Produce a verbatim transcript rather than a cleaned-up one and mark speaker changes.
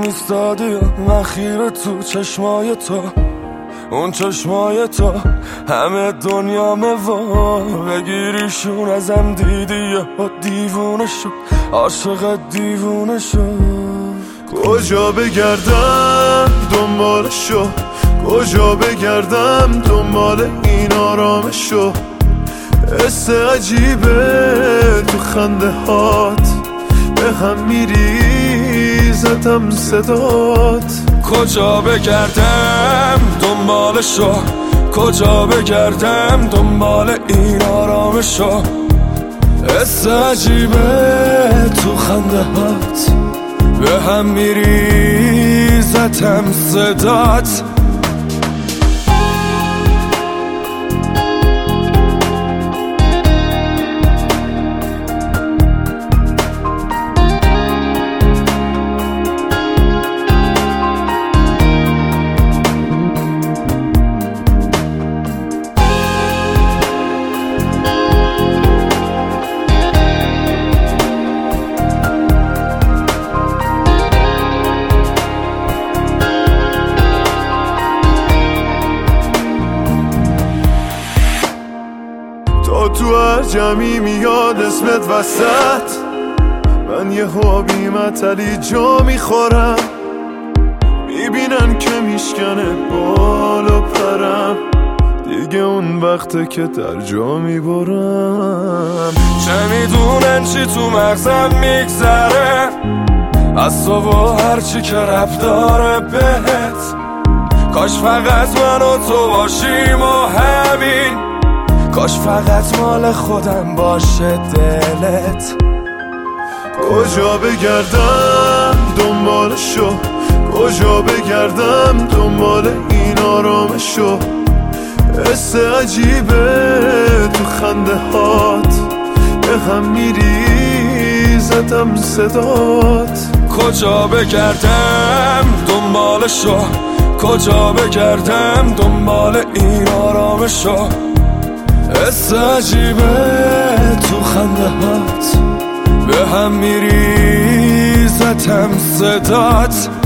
Speaker 1: ایستادی و من خیره تو چشمای تو، اون چشمای تو همه دنیامه وا، بگیریشون ازم دیدی و دیوونه شد، عاشق دیوونه شد.
Speaker 2: کجا بگردم دنبالشو، کجا بگردم دنبال این آرامشو، حس عجیبه تو خنده هات، به هم میریزتم صدات.
Speaker 1: کجا بگردم دنبالشو، کجا بگردم دنبال این آرامشو، حس عجیبه تو خنده هات، به هم میریزتم صدات.
Speaker 2: تا تو هر جمعی میاد اسمت وسط، من یه حابی متلی جا میخورم، میبینن که میشکنه بالا پرم، دیگه اون وقته که در جا میبرم.
Speaker 1: چه میدونن چی تو مغزم میگذره از تو و هرچی که رب داره بهت، کاش فقط من و تو باشیم و همین، کاش فقط مال خودم باشه دلت.
Speaker 2: کجا بگردم دنبالشو، کجا بگردم دنبال این آرامشو، حس عجیبه تو خنده هات، به هم میریزتم صدات.
Speaker 1: کجا بگردم دنبالشو، کجا بگردم دنبال این آرامشو، حس عجیبه تو خنده هات، به هم میریزتم صدات.